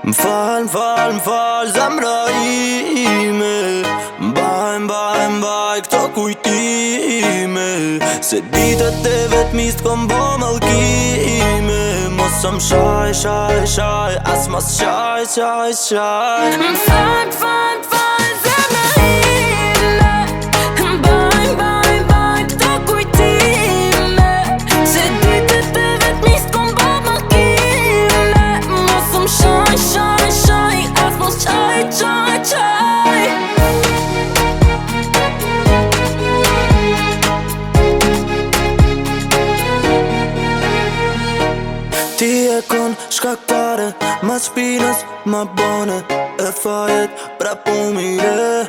M'fal, zemra ime Mbaj këto kujtime Se ditët e vetëmist kom bo mallkime Mos më shaj, as mos shaj M'fal, zemra ime Mbaj këto kujtime Se ditët e vetëmist kom bo mallkime Mos më shaj, as mos shaj Ti e kon shkaktare, ma shpinës, ma bone E fajet pra pu mire,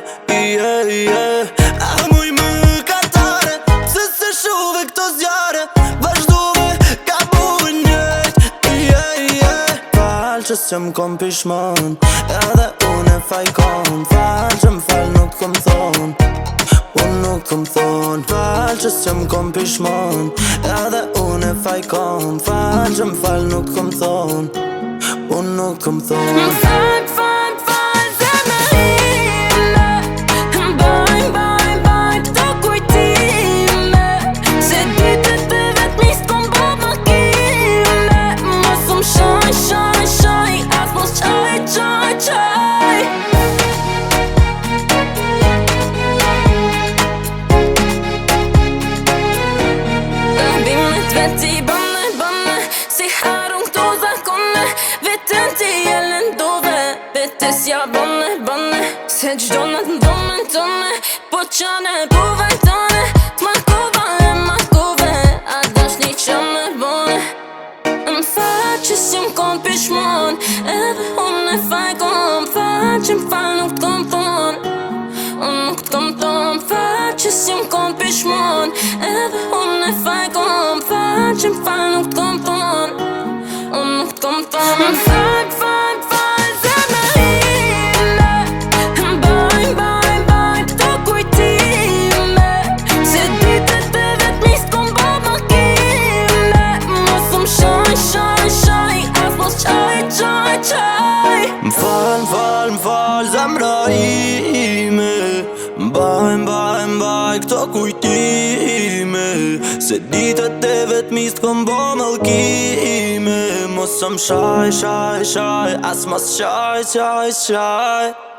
A muj më katare, pse se shuve këto zjare Vazhduve ka buve njejt, Fal që s'jëm kom pishman, edhe unë e fajkon Fal që m'fal nuk kom thon, unë nuk kom thon Fal që s'jëm kom pishman, edhe unë e fajkon Fal që m'fal nuk kom thon, unë nuk kom thon M'fal, zemra ime Mbaj këto kujtime Se ditët e vetëmist kom bo mallkime Mos më shaj, as mos shaj Bimet veti bëne Si harun këto zakone Vetën ti e lëndove Vetës ja bëne Se gjdo në të ndonën tëne Po qane buve tëne T'markova e markove A dash një që me bëne M'fal që si m'kom pishmon Edhe unë e fajkom M'fal që m'fal nuk t'kom thon Unë nuk t'kom thon M'fal që si m'kom pishmon Edhe unë e fajkom M'fal që m'fal nuk t'kom thon Unë nuk t'kom thon M'fal, zemra ime Mbaj këto kujtime Se ditët e vetëmist kom bo mallkime Mos më shaj, as mos shaj M'fal, zemra ime Mbaj këto kujtime Se ditët e vetëmist kom bo mallkime Mos më shaj, as mos shaj